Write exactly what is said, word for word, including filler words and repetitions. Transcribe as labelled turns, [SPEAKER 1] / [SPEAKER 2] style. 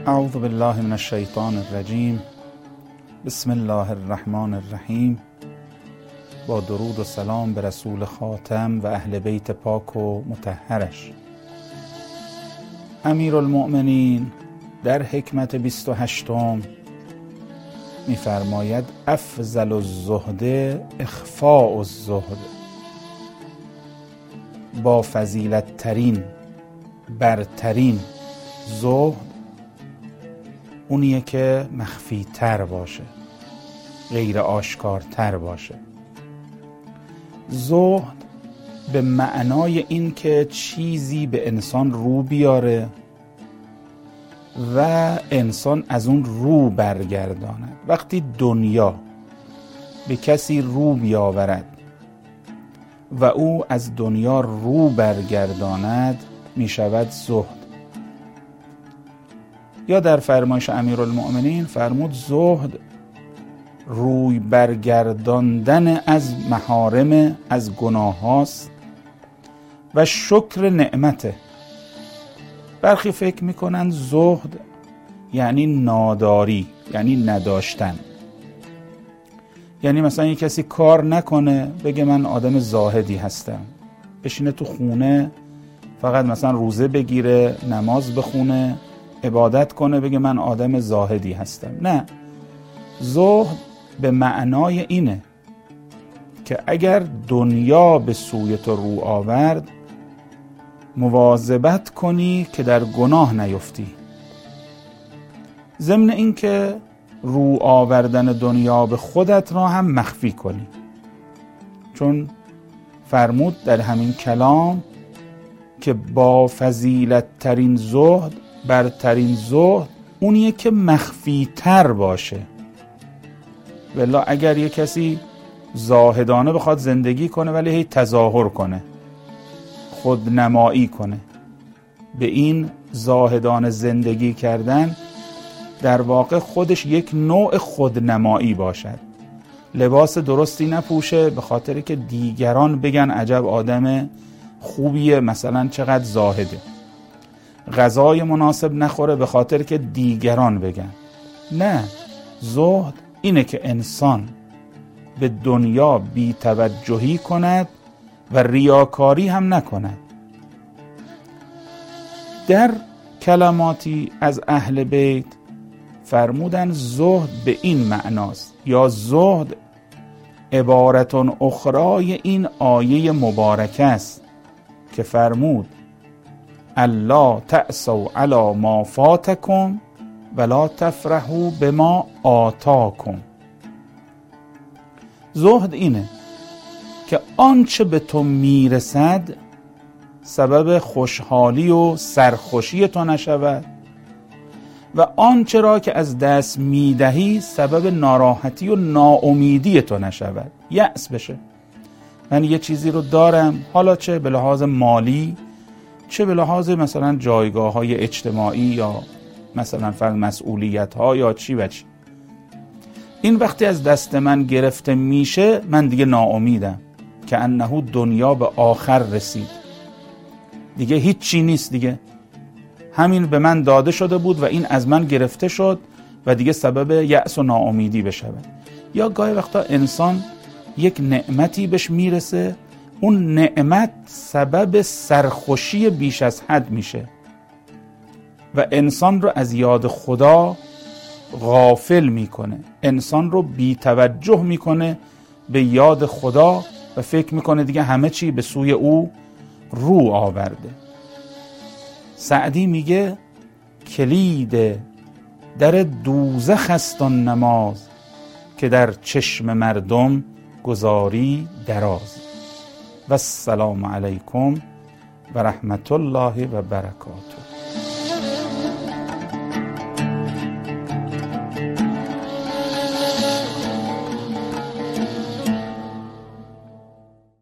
[SPEAKER 1] اعوذ بالله من الشیطان الرجیم. بسم الله الرحمن الرحیم. با درود و سلام به رسول خاتم و اهل بیت پاک و مطهرش. امیرالمؤمنین در حکمت بیست و هشتم می‌فرماید افضل الزهد اخفاء الزهد. با فضیلت ترین برترین زهد اونیه که مخفی تر باشه، غیر آشکار تر باشه. زهد به معنای این که چیزی به انسان رو بیاره و انسان از اون رو برگرداند. وقتی دنیا به کسی رو بیاورد و او از دنیا رو برگرداند می شود زهد. یا در فرمایش امیرالمؤمنین فرمود زهد روی برگرداندن از محارم، از گناه هاست و شکر نعمته. برخی فکر میکنن زهد یعنی ناداری، یعنی نداشتن. یعنی مثلا یک کسی کار نکنه بگه من آدم زاهدی هستم، بشینه تو خونه فقط مثلا روزه بگیره، نماز بخونه، عبادت کنه، بگه من آدم زاهدی هستم. نه، زهد به معنای اینه که اگر دنیا به سوی تو رو آورد مواظبت کنی که در گناه نیفتی. ضمن این که رو آوردن دنیا به خودت را هم مخفی کنی، چون فرمود در همین کلام که با فضیلت ترین زهد، برترین زهد اونیه که مخفی تر باشه. والله اگر یک کسی زاهدانه بخواد زندگی کنه ولی هی تظاهر کنه، خودنمایی کنه، به این زاهدانه زندگی کردن در واقع خودش یک نوع خودنمایی باشد. لباس درستی نپوشه به خاطر که دیگران بگن عجب آدم خوبیه، مثلا چقدر زاهده. غذای مناسب نخوره به خاطر که دیگران بگن. نه، زهد اینه که انسان به دنیا بی توجهی کند و ریاکاری هم نکند. در کلماتی از اهل بیت فرمودن زهد به این معناست، یا زهد عبارتون اخرای این آیه مبارکه است که فرمود الا تأسوا علی ما فاتکم ولا تفرحوا بما آتاکم. زهد اینه که آنچه به تو میرسد سبب خوشحالی و سرخوشی تو نشود و آنچه را که از دست میدهی سبب ناراحتی و ناامیدی تو نشود، یأس بشه. من یه چیزی رو دارم، حالا چه به لحاظ مالی، چه به لحاظ مثلا جایگاه های اجتماعی یا مثلا فرض مسئولیت ها یا چی و چی، این وقتی از دست من گرفته میشه من دیگه ناامیدم که انه دنیا به آخر رسید، دیگه هیچ چی نیست، دیگه همین به من داده شده بود و این از من گرفته شد و دیگه سبب یأس و ناامیدی بشود. یا گاهی وقتا انسان یک نعمتی بهش میرسه، اون نعمت سبب سرخوشی بیش از حد میشه و انسان رو از یاد خدا غافل میکنه، انسان رو بی توجه میکنه به یاد خدا و فکر میکنه دیگه همه چی به سوی او رو آورده. سعدی میگه کلید در دوزخ است آن نماز که در چشم مردم گذاری دراز. و السلام علیکم و رحمت الله و برکاته.